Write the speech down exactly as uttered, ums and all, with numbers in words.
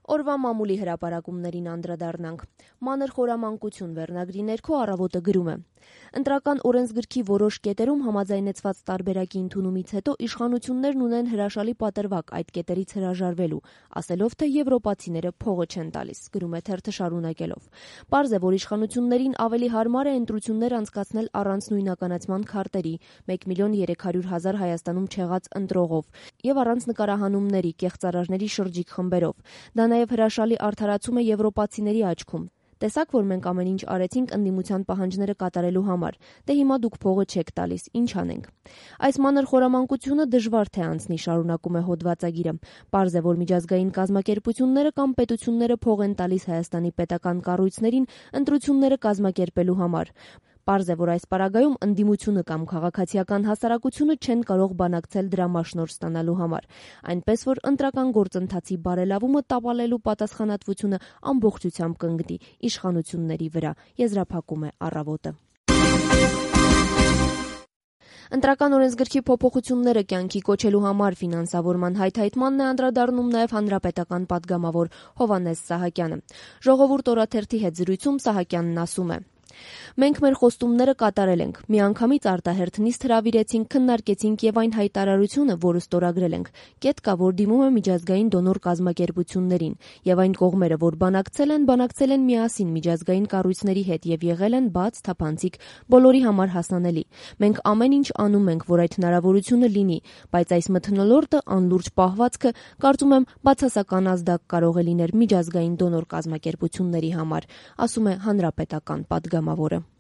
Օրվա մամուլի հրապարակումներին անդրադառնանք։ Մանր խորամանկություն վերնագրի ներքո առավոտը գրում է. Ընտրական օրենսգրքի որոշ կետերում համաձայնեցված տարբերակի ընդունումից հետո իշխանություններն ունեն հրաշալի պատրվակ այդ կետերից հրաժարվելու, ասելով, թե եվրոպացիները փողը չեն տալիս, գրում է թերթը շարունակելով։ Պարզ է, որ իշխանություններին ավելի հարմար է ընտրություններ անցկացնել առանց նույնականացման քարտերի, մեկ միլիոն երեք հարյուր հազար Հայաստանում չեղած ընտրողով եւ առանց նկարահանումների, կեղծարարների շրջիկ խմբերով։ Դա նաև հրաշալի արդարացում է եվրոպացիների աչքում։ Տեսաք, որ մենք ամեն ինչ արեցինք ընդդիմության պահանջները կատարելու համար, դե հիմա դուք փողը չեք տալիս, ինչ անենք։ Այս մանր խորամանկությունը դժվար թե անցնի, շարունակում է հոդվածագիրը։ Պարզ է, որ միջազգային կազմակերպությունները կամ պետությունները փող են տալիս Հայաստանի պետական կառույցներին ընտրությունները կազմակերպելու համար։ Պարզ է, որ այս պարագայում ընդդիմությունը կամ քաղաքացիական հասարակությունը չեն կարող բանակցել դրա մասնորդ ստանալու համար, այնպես որ ընտրական գործընթացի բարելավումը տապալելու պատասխանատվությունը ամբողջությամբ կընկնի իշխանությունների վրա, եզրափակում է Առավոտը։ Ընտրական օրենսգրքի փոփոխությունները կյանքի կոչելու համար ֆինանսավորման հայթայթմանն է անդրադառնում նաև հանրապետական պատգամավոր Հովհաննես Սահակյանը։ Ժողովուրդ օրաթերթի հետ զրույցում Սահակյանն ասում է. Մենք մեր խոստումները կատարել ենք, միանգամից արտահերթ նիստ հրավիրեցինք, քննարկեցինք եւ այն հայտարարությունը, որը ստորագրել ենք, կետ կա, որ դիմում է միջազգային դոնոր կազմակերպություններին, եւ այն կողմերը, որ բանակցել են, բանակցել են միասին միջազգային կառույցների հետ եւ եղել են բաց, թափանցիկ, բոլորի համար հասանելի։ Մենք ամեն ինչ անում ենք, որ այդ հնարավորությունը լինի, բայց այս մթնոլորտը, անլուրջ պահվածքը, կարծում եմ, բացասական ազդակ կարող է լինել միջազգային դոնոր կազմակերպությունների համար, ասում է հանրապետական պատգամավորը։